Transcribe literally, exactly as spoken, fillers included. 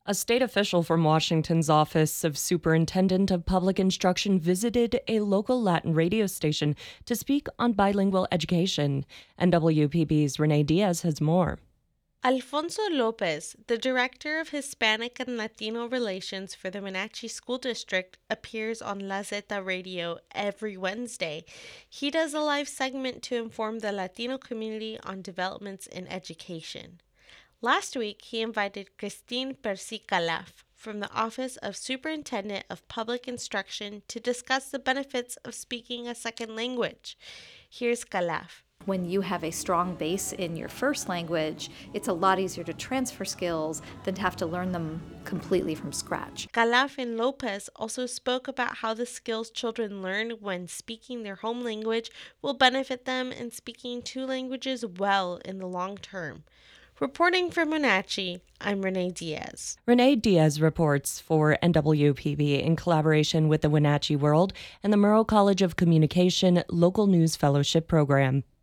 A state official from Washington's Office of Superintendent of Public Instruction visited a local Latin radio station to speak on bilingual education. N W P B's Renee Diaz has more. Alfonso Lopez, the Director of Hispanic and Latino Relations for the Wenatchee School District, appears on La Zeta Radio every Wednesday. He does a live segment to inform the Latino community on developments in education. Last week, he invited Christine Percy-Calaf from the Office of Superintendent of Public Instruction to discuss the benefits of speaking a second language. Here's Calaf. When you have a strong base in your first language, it's a lot easier to transfer skills than to have to learn them completely from scratch. Calaf and Lopez also spoke about how the skills children learn when speaking their home language will benefit them in speaking two languages well in the long term. Reporting from Wenatchee, I'm Renee Diaz. Renee Diaz reports for N W P B in collaboration with the Wenatchee World and the Murrow College of Communication Local News Fellowship Program.